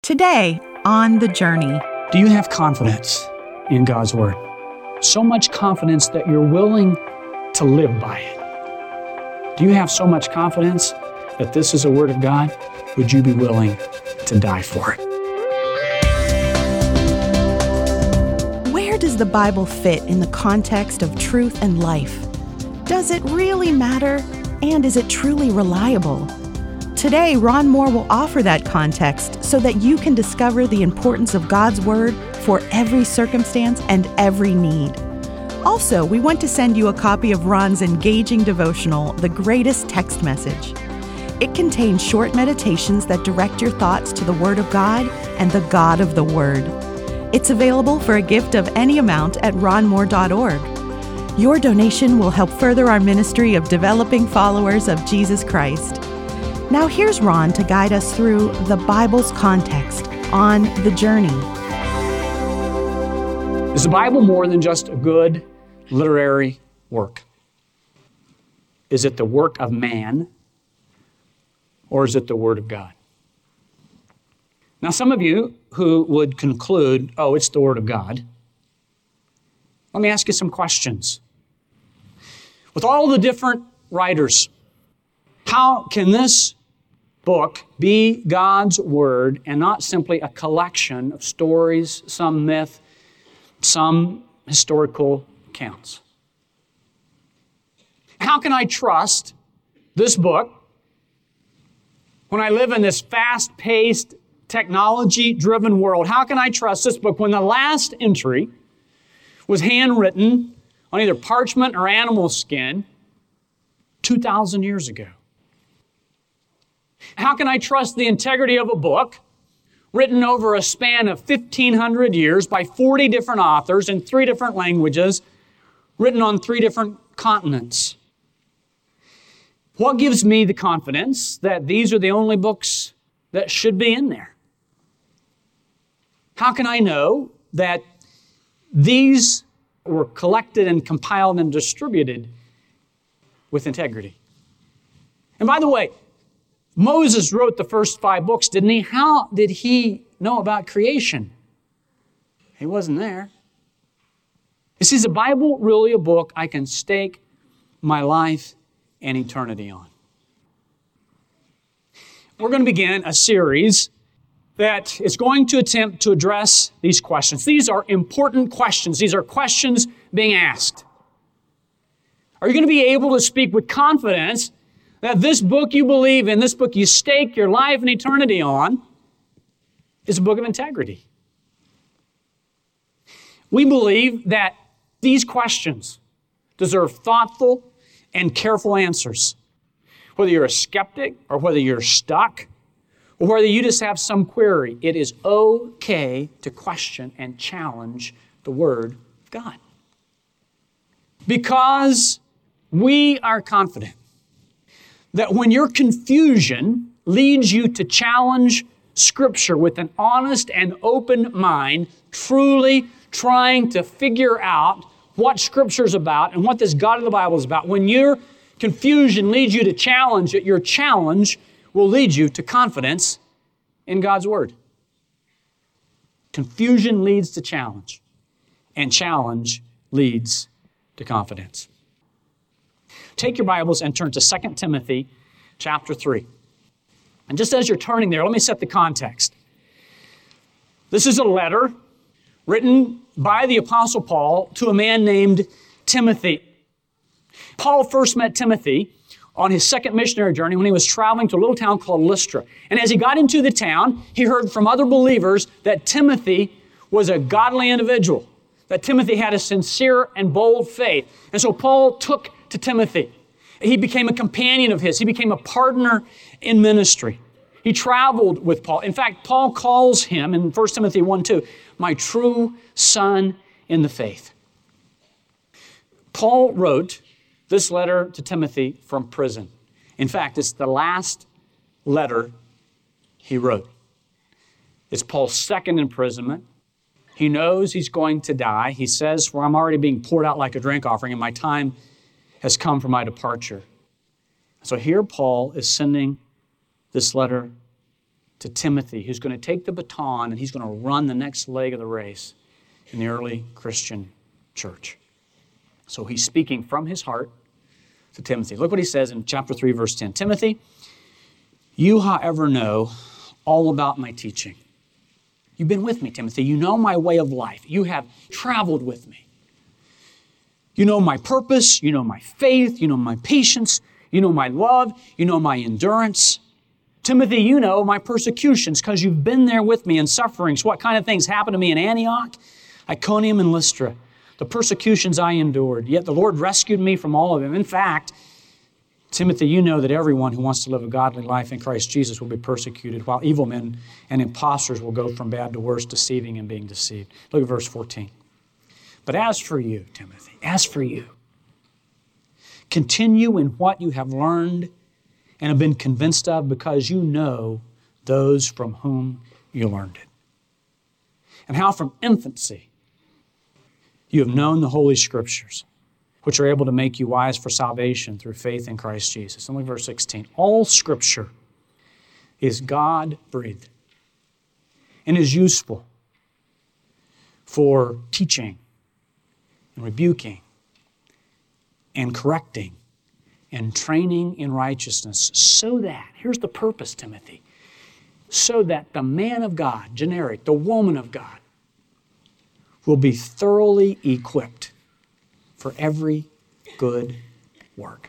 Today, on The Journey. Do you have confidence in God's Word? So much confidence that you're willing to live by it. Do you have so much confidence that this is a Word of God? Would you be willing to die for it? Where does the Bible fit in the context of truth and life? Does it really matter? And is it truly reliable? Today, Ron Moore will offer that context so that you can discover the importance of God's Word for every circumstance and every need. Also, we want to send you a copy of Ron's engaging devotional, The Greatest Text Message. It contains short meditations that direct your thoughts to the Word of God and the God of the Word. It's available for a gift of any amount at ronmoore.org. Your donation will help further our ministry of developing followers of Jesus Christ. Now here's Ron to guide us through the Bible's context on The Journey. Is the Bible more than just a good literary work? Is it the work of man, or is it the Word of God? Now, some of you who would conclude, oh, it's the Word of God, let me ask you some questions. With all the different writers, how can this book be God's Word and not simply a collection of stories, some myth, some historical accounts? How can I trust this book when I live in this fast-paced, technology-driven world? How can I trust this book when the last entry was handwritten on either parchment or animal skin 2,000 years ago? How can I trust the integrity of a book written over a span of 1,500 years by 40 different authors in 3 different languages, written on 3 different continents? What gives me the confidence that these are the only books that should be in there? How can I know that these were collected and compiled and distributed with integrity? And by the way, Moses wrote the first 5 books, didn't he? How did he know about creation? He wasn't there. You see, is the Bible really a book I can stake my life and eternity on? We're going to begin a series that is going to attempt to address these questions. These are important questions. These are questions being asked. Are you going to be able to speak with confidence that this book you believe in, this book you stake your life and eternity on, is a book of integrity? We believe that these questions deserve thoughtful and careful answers. Whether you're a skeptic or whether you're stuck or whether you just have some query, it is okay to question and challenge the Word of God. Because we are confident that when your confusion leads you to challenge Scripture with an honest and open mind, truly trying to figure out what Scripture's about and what this God of the Bible is about, when your confusion leads you to challenge it, your challenge will lead you to confidence in God's Word. Confusion leads to challenge, and challenge leads to confidence. Take your Bibles and turn to 2 Timothy chapter 3. And just as you're turning there, let me set the context. This is a letter written by the Apostle Paul to a man named Timothy. Paul first met Timothy on his second missionary journey when he was traveling to a little town called Lystra. And as he got into the town, he heard from other believers that Timothy was a godly individual, that Timothy had a sincere and bold faith. And so Paul took to Timothy. He became a companion of his. He became a partner in ministry. He traveled with Paul. In fact, Paul calls him in 1 Timothy 1:2, my true son in the faith. Paul wrote this letter to Timothy from prison. In fact, it's the last letter he wrote. It's Paul's second imprisonment. He knows he's going to die. He says, for I'm already being poured out like a drink offering, and my time has come for my departure. So here Paul is sending this letter to Timothy, who's going to take the baton and he's going to run the next leg of the race in the early Christian church. So he's speaking from his heart to Timothy. Look what he says in chapter 3, verse 10. Timothy, you, however, know all about my teaching. You've been with me, Timothy. You know my way of life. You have traveled with me. You know my purpose. You know my faith. You know my patience. You know my love. You know my endurance. Timothy, you know my persecutions because you've been there with me in sufferings. What kind of things happened to me in Antioch, Iconium, and Lystra? The persecutions I endured. Yet the Lord rescued me from all of them. In fact, Timothy, you know that everyone who wants to live a godly life in Christ Jesus will be persecuted, while evil men and impostors will go from bad to worse, deceiving and being deceived. Look at verse 14. But as for you, Timothy, as for you, continue in what you have learned and have been convinced of, because you know those from whom you learned it. And how from infancy you have known the Holy Scriptures, which are able to make you wise for salvation through faith in Christ Jesus. And look at verse 16. All Scripture is God-breathed and is useful for teaching and rebuking and correcting and training in righteousness, so that, here's the purpose, Timothy, so that the man of God, generic, the woman of God, will be thoroughly equipped for every good work.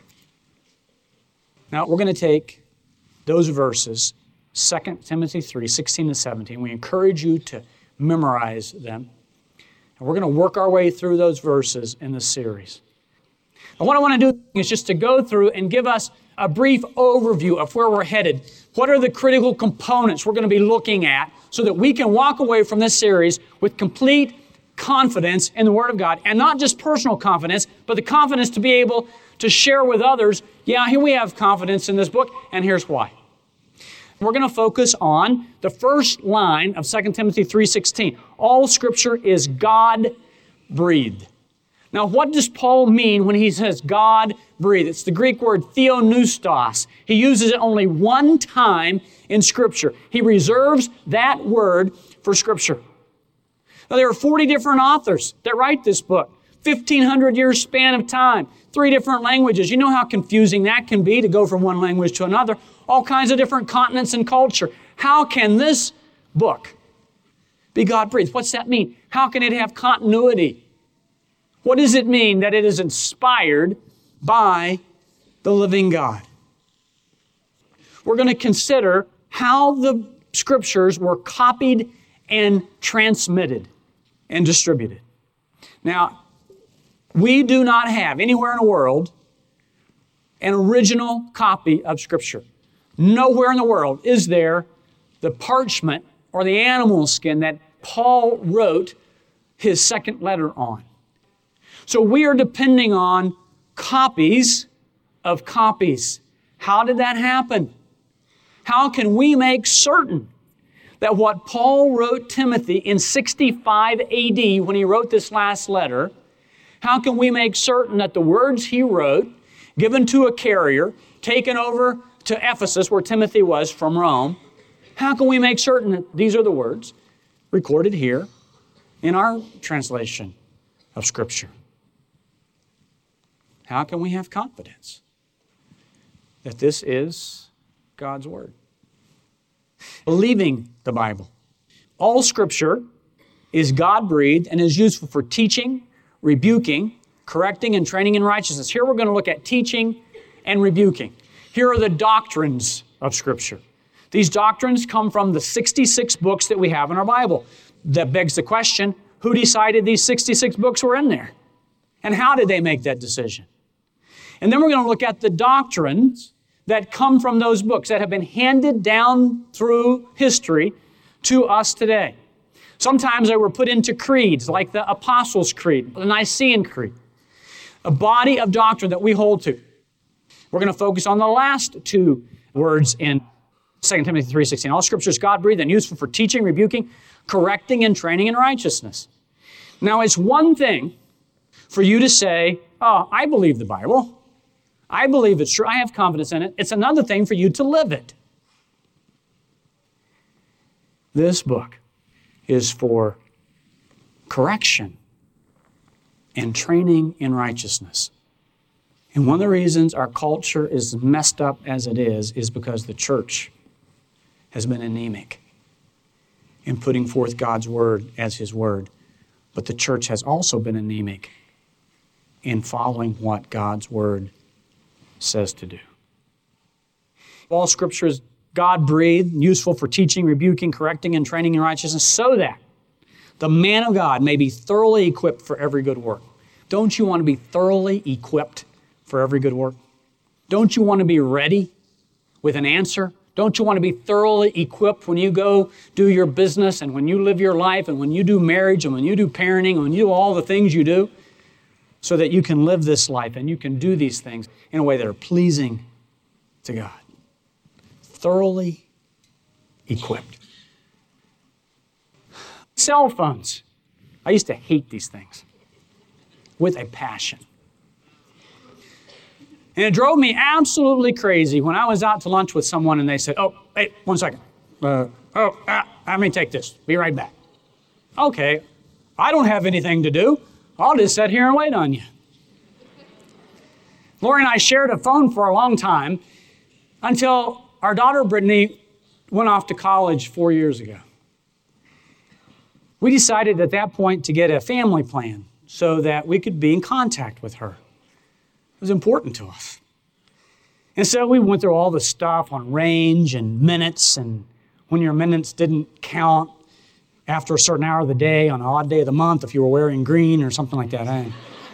Now, we're going to take those verses, 2 Timothy 3, 16 to 17. We encourage you to memorize them. And we're going to work our way through those verses in this series. And what I want to do is just to go through and give us a brief overview of where we're headed. What are the critical components we're going to be looking at so that we can walk away from this series with complete confidence in the Word of God, and not just personal confidence, but the confidence to be able to share with others, yeah, here we have confidence in this book, and here's why. We're going to focus on the first line of 2 Timothy 3:16. All Scripture is God-breathed. Now, what does Paul mean when he says God-breathed? It's the Greek word theopneustos. He uses it only one time in Scripture. He reserves that word for Scripture. Now, there are 40 different authors that write this book. 1,500 years span of time. 3 different languages. You know how confusing that can be to go from one language to another. All kinds of different continents and culture. How can this book be God-breathed? What's that mean? How can it have continuity? What does it mean that it is inspired by the living God? We're going to consider how the Scriptures were copied and transmitted and distributed. Now, we do not have anywhere in the world an original copy of Scripture. Nowhere in the world is there the parchment or the animal skin that Paul wrote his second letter on. So we are depending on copies of copies. How did that happen? How can we make certain that what Paul wrote Timothy in 65 AD when he wrote this last letter, how can we make certain that the words he wrote, given to a carrier, taken over to Ephesus where Timothy was from Rome, how can we make certain that these are the words recorded here in our translation of Scripture? How can we have confidence that this is God's Word? Believing the Bible. All Scripture is God-breathed and is useful for teaching, rebuking, correcting, and training in righteousness. Here we're going to look at teaching and rebuking. Here are the doctrines of Scripture. These doctrines come from the 66 books that we have in our Bible. That begs the question, who decided these 66 books were in there? And how did they make that decision? And then we're going to look at the doctrines that come from those books that have been handed down through history to us today. Sometimes they were put into creeds, like the Apostles' Creed, the Nicene Creed, a body of doctrine that we hold to. We're going to focus on the last 2 words in 2 Timothy 3:16. All Scripture is God-breathed and useful for teaching, rebuking, correcting, and training in righteousness. Now, it's one thing for you to say, oh, I believe the Bible. I believe it's true. I have confidence in it. It's another thing for you to live it. This book is for correction and training in righteousness. And one of the reasons our culture is messed up as it is because the church has been anemic in putting forth God's word as His word. But the church has also been anemic in following what God's word says to do. All Scripture is God-breathed, useful for teaching, rebuking, correcting, and training in righteousness, so that the man of God may be thoroughly equipped for every good work. Don't you want to be thoroughly equipped for every good work? Don't you want to be ready with an answer? Don't you want to be thoroughly equipped when you go do your business and when you live your life and when you do marriage and when you do parenting and when you do all the things you do so that you can live this life and you can do these things in a way that are pleasing to God? Thoroughly equipped. Cell phones. I used to hate these things with a passion. And it drove me absolutely crazy when I was out to lunch with someone and they said, "Oh, hey, 1 second. Let me take this. Be right back." Okay, I don't have anything to do. I'll just sit here and wait on you. Lori and I shared a phone for a long time until our daughter Brittany went off to college 4 years ago. We decided at that point to get a family plan so that we could be in contact with her. It was important to us. And so we went through all the stuff on range and minutes, and when your minutes didn't count after a certain hour of the day on an odd day of the month if you were wearing green or something like that.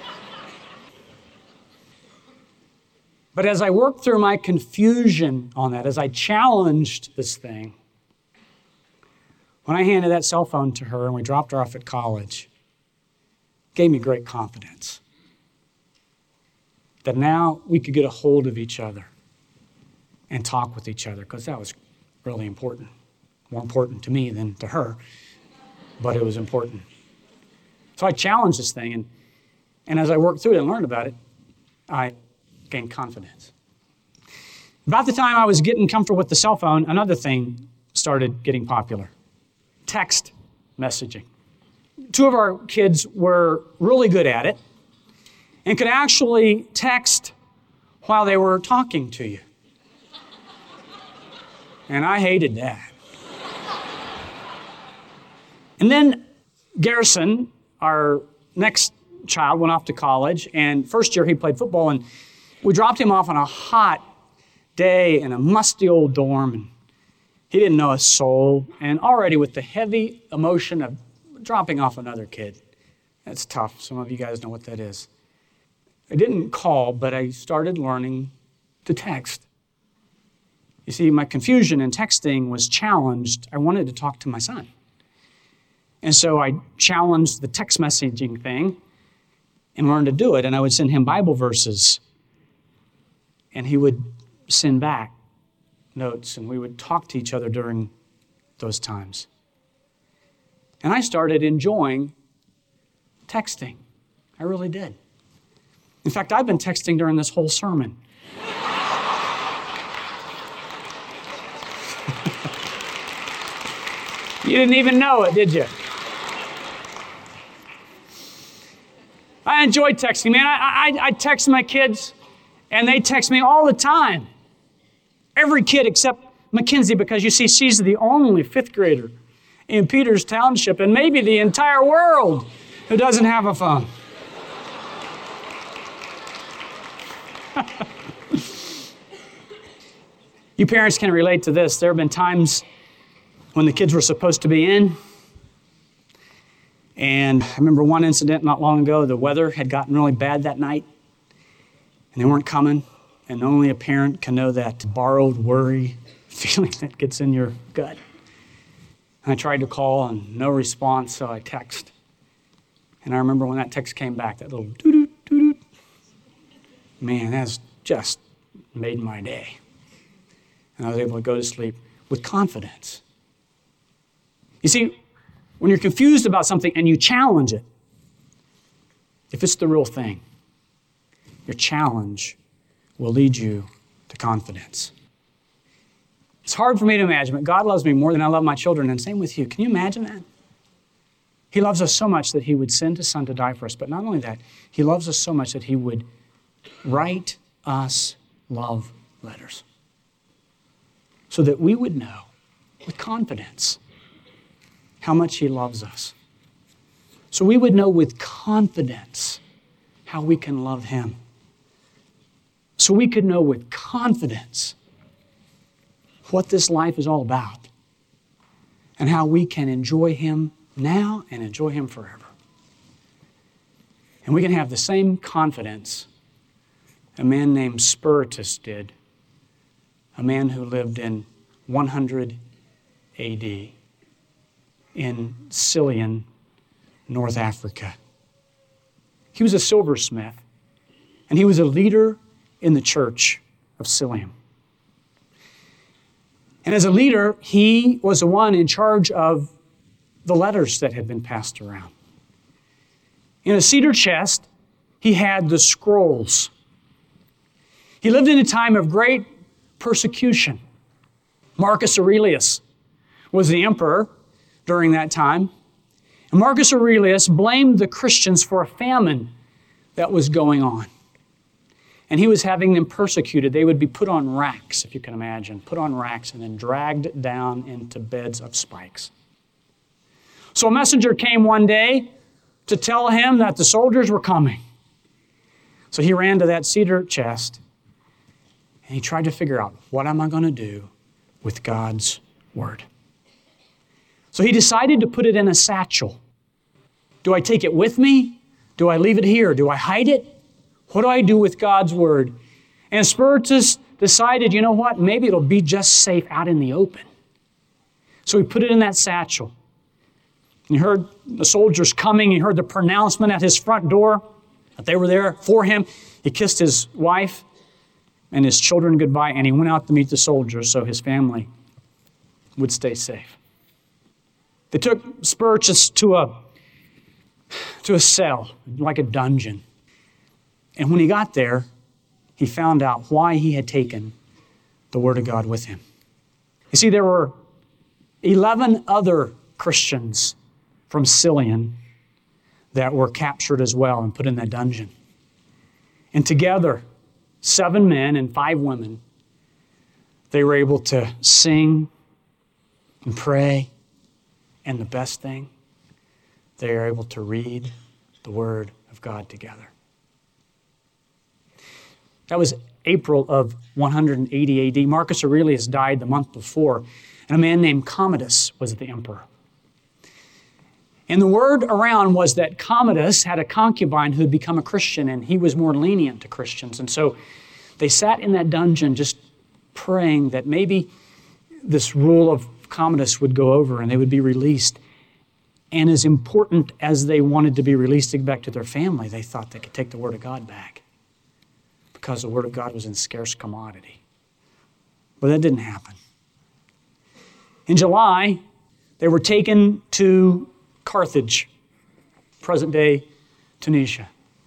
But as I worked through my confusion on that, as I challenged this thing, when I handed that cell phone to her and we dropped her off at college, it gave me great confidence that now we could get a hold of each other and talk with each other, because that was really important. More important to me than to her, but it was important. So I challenged this thing, and as I worked through it and learned about it, I gained confidence. About the time I was getting comfortable with the cell phone, another thing started getting popular. Text messaging. Two of our kids were really good at it and could actually text while they were talking to you. And I hated that. And then Garrison, our next child, went off to college, and first year he played football, and we dropped him off on a hot day in a musty old dorm, and he didn't know a soul, and already with the heavy emotion of dropping off another kid. That's tough. Some of you guys know what that is. I didn't call, but I started learning to text. You see, my confusion in texting was challenged. I wanted to talk to my son. And so I challenged the text messaging thing and learned to do it. And I would send him Bible verses, and he would send back notes, and we would talk to each other during those times. And I started enjoying texting. I really did. In fact, I've been texting during this whole sermon. You didn't even know it, did you? I enjoy texting, man. I text my kids, and they text me all the time. Every kid except Mackenzie, because you see, she's the only fifth grader in Peters Township, and maybe the entire world, who doesn't have a phone. You parents can relate to this. There have been times when the kids were supposed to be in, and I remember one incident not long ago. The weather had gotten really bad that night, and they weren't coming, and only a parent can know that borrowed worry feeling that gets in your gut. And I tried to call, and no response, so I text. And I remember when that text came back, that little doo-doo, doo-doo. Man, that's just made my day. And I was able to go to sleep with confidence. You see, when you're confused about something and you challenge it, if it's the real thing, your challenge will lead you to confidence. It's hard for me to imagine, but God loves me more than I love my children, and same with you. Can you imagine that? He loves us so much that He would send His Son to die for us. But not only that, He loves us so much that He would write us love letters so that we would know with confidence how much He loves us. So we would know with confidence how we can love Him. So we could know with confidence what this life is all about and how we can enjoy Him now and enjoy Him forever. And we can have the same confidence a man named Spiritus did, a man who lived in 100 A.D. in Sicilian, North Africa. He was a silversmith, and he was a leader in the church of Sicilium. And as a leader, he was the one in charge of the letters that had been passed around. In a cedar chest, he had the scrolls. He lived in a time of great persecution. Marcus Aurelius was the emperor during that time. And Marcus Aurelius blamed the Christians for a famine that was going on. And he was having them persecuted. They would be put on racks, if you can imagine, put on racks and then dragged down into beds of spikes. So a messenger came one day to tell him that the soldiers were coming. So he ran to that cedar chest and he tried to figure out, what am I going to do with God's Word? So he decided to put it in a satchel. Do I take it with me? Do I leave it here? Do I hide it? What do I do with God's Word? And Spiritus decided, you know what? Maybe it'll be just safe out in the open. So he put it in that satchel. And he heard the soldiers coming. He heard the pronouncement at his front door that they were there for him. He kissed his wife and his children goodbye, and he went out to meet the soldiers so his family would stay safe. They took Spiritus to a cell, like a dungeon. And when he got there, he found out why he had taken the Word of God with him. You see, there were 11 other Christians from Sicilian that were captured as well and put in that dungeon. And together, 7 men and 5 women, they were able to sing and pray. And the best thing, they are able to read the Word of God together. That was April of 180 A.D. Marcus Aurelius died the month before, and a man named Commodus was the emperor. And the word around was that Commodus had a concubine who had become a Christian, and he was more lenient to Christians. And so they sat in that dungeon just praying that maybe this rule of Commodus would go over and they would be released. And as important as they wanted to be released to get back to their family, they thought they could take the Word of God back, because the Word of God was in scarce commodity. But that didn't happen. In July, they were taken to Carthage, present-day Tunisia.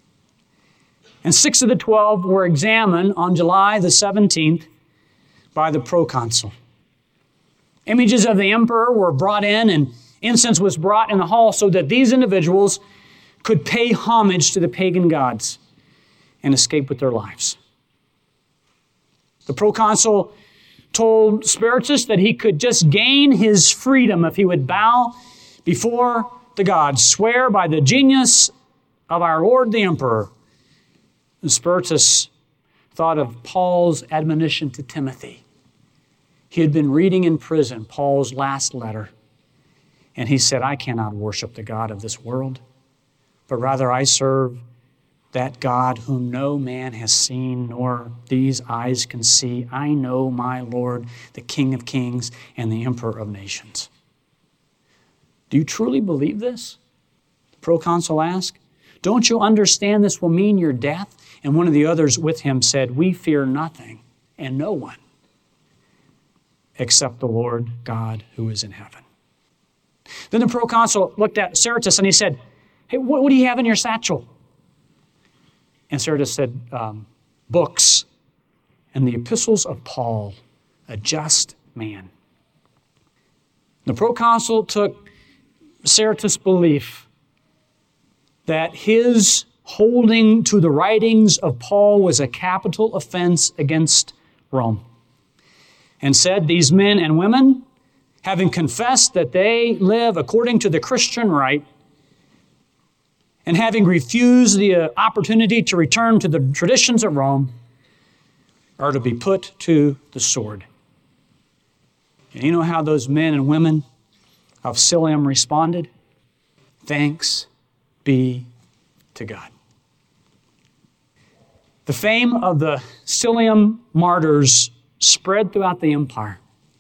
And 6 of the 12 were examined on July the 17th by the proconsul. Images of the emperor were brought in, and incense was brought in the hall so that these individuals could pay homage to the pagan gods and escape with their lives. The proconsul told Spiritus that he could just gain his freedom if he would bow before the gods, swear by the genius of our Lord the Emperor. And Spiritus thought of Paul's admonition to Timothy. He had been reading in prison Paul's last letter, and he said, I cannot worship the God of this world, but rather I serve that God whom no man has seen, nor these eyes can see. I know my Lord, the King of kings and the Emperor of nations. Do you truly believe this? The proconsul asked. Don't you understand this will mean your death? And one of the others with him said, we fear nothing and no one except the Lord God who is in heaven. Then the proconsul looked at Spiritus and he said, hey, what do you have in your satchel? And Spiritus said, books and the epistles of Paul, a just man. The proconsul took Sertus' belief that his holding to the writings of Paul was a capital offense against Rome, and said, these men and women, having confessed that they live according to the Christian rite, and having refused the opportunity to return to the traditions of Rome, are to be put to the sword. And you know how those men and women of Cilium responded? Thanks be to God. The fame of the Cilium martyrs spread throughout the empire.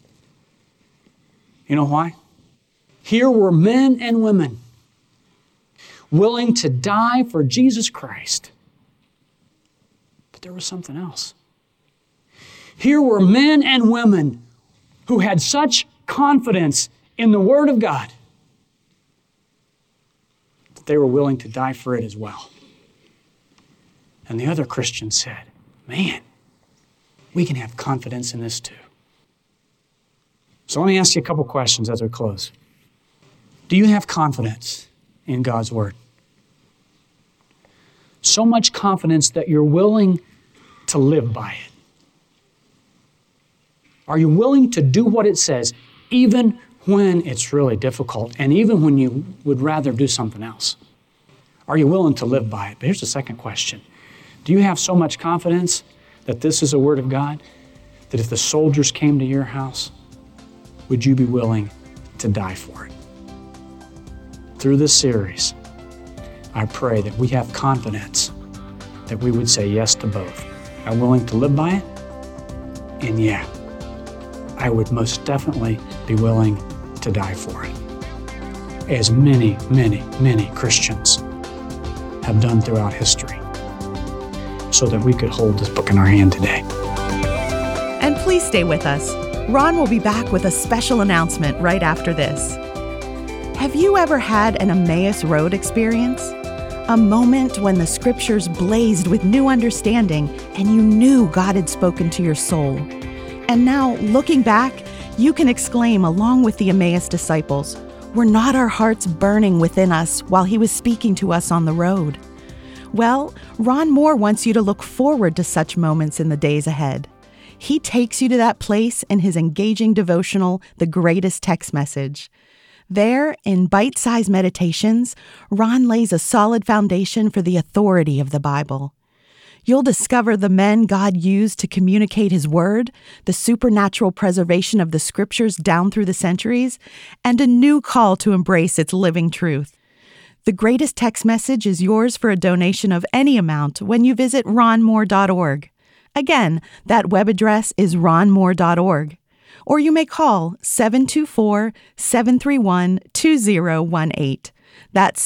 You know why? Here were men and women willing to die for Jesus Christ. But there was something else. Here were men and women who had such confidence in the Word of God that they were willing to die for it as well. And the other Christians said, man, we can have confidence in this too. So let me ask you a couple questions as we close. Do you have confidence in God's Word? So much confidence that you're willing to live by it. Are you willing to do what it says, even when it's really difficult, and even when you would rather do something else? Are you willing to live by it? But here's the second question. Do you have so much confidence that this is a Word of God, that if the soldiers came to your house, would you be willing to die for it? Through this series, I pray that we have confidence that we would say yes to both. I'm willing to live by it, and yeah, I would most definitely be willing to die for it. As many, many, many Christians have done throughout history, so that we could hold this book in our hand today. And please stay with us. Ron will be back with a special announcement right after this. Have you ever had an Emmaus Road experience? A moment when the scriptures blazed with new understanding and you knew God had spoken to your soul. And now, looking back, you can exclaim along with the Emmaus disciples, were not our hearts burning within us while he was speaking to us on the road? Well, Ron Moore wants you to look forward to such moments in the days ahead. He takes you to that place in his engaging devotional, The Greatest Text Message. There, in bite-sized meditations, Ron lays a solid foundation for the authority of the Bible. You'll discover the men God used to communicate His Word, the supernatural preservation of the Scriptures down through the centuries, and a new call to embrace its living truth. The Greatest Text Message is yours for a donation of any amount when you visit ronmoore.org. Again, that web address is ronmoore.org. Or you may call 724-731-2018. That's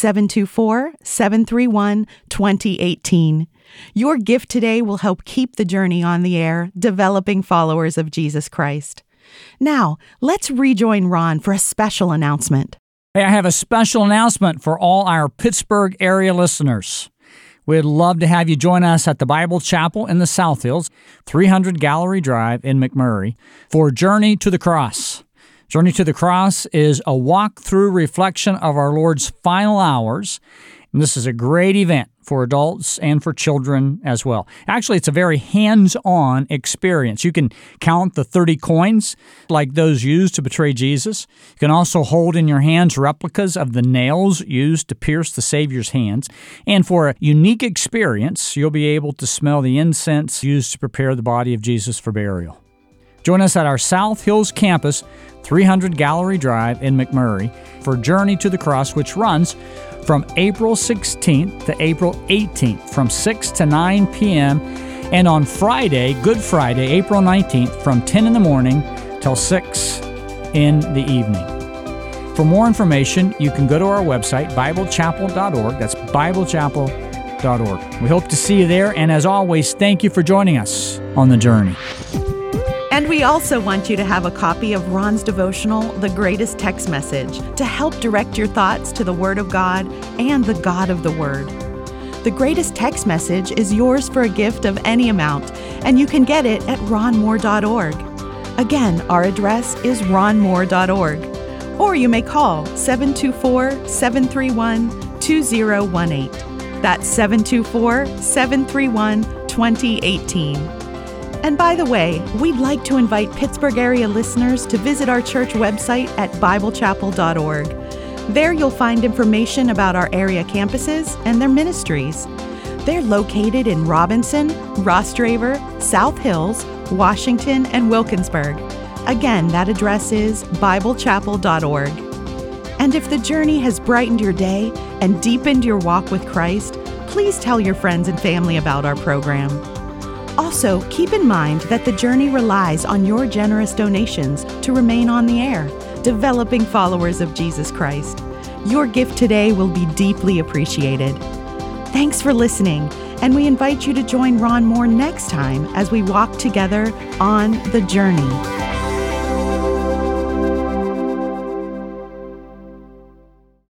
724-731-2018. Your gift today will help keep the journey on the air, developing followers of Jesus Christ. Now, let's rejoin Ron for a special announcement. Hey, I have a special announcement for all our Pittsburgh area listeners. We'd love to have you join us at the Bible Chapel in the South Hills, 300 Gallery Drive in McMurray, for Journey to the Cross. Journey to the Cross is a walk-through reflection of our Lord's final hours, and this is a great event for adults and for children as well. Actually, it's a very hands-on experience. You can count the 30 coins like those used to betray Jesus. You can also hold in your hands replicas of the nails used to pierce the Savior's hands. And for a unique experience, you'll be able to smell the incense used to prepare the body of Jesus for burial. Join us at our South Hills campus, 300 Gallery Drive in McMurray, for Journey to the Cross, which runs from April 16th to April 18th from 6 to 9 p.m. and on Friday, Good Friday, April 19th from 10 in the morning till 6 in the evening. For more information, you can go to our website, BibleChapel.org. That's BibleChapel.org. We hope to see you there, and as always, thank you for joining us on the journey. And we also want you to have a copy of Ron's devotional, The Greatest Text Message, to help direct your thoughts to the Word of God and the God of the Word. The Greatest Text Message is yours for a gift of any amount, and you can get it at ronmoore.org. Again, our address is ronmoore.org, or you may call 724-731-2018. That's 724-731-2018. And by the way, we'd like to invite Pittsburgh area listeners to visit our church website at biblechapel.org. There you'll find information about our area campuses and their ministries. They're located in Robinson, Rostraver, South Hills, Washington, and Wilkinsburg. Again, that address is biblechapel.org. And if the journey has brightened your day and deepened your walk with Christ, please tell your friends and family about our program. Also, keep in mind that the journey relies on your generous donations to remain on the air, developing followers of Jesus Christ. Your gift today will be deeply appreciated. Thanks for listening, and we invite you to join Ron Moore next time as we walk together on the journey.